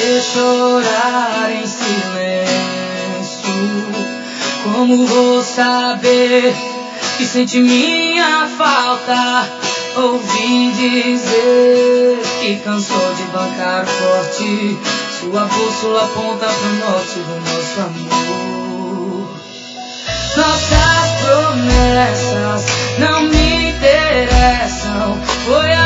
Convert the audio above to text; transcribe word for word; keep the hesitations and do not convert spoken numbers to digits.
ver chorar em silêncio. Como vou saber que sente minha falta? Ouvi dizer que cansou de bancar o forte. Sua bússola aponta pro norte do nosso amor. Nossas promessas não me interessam. Foi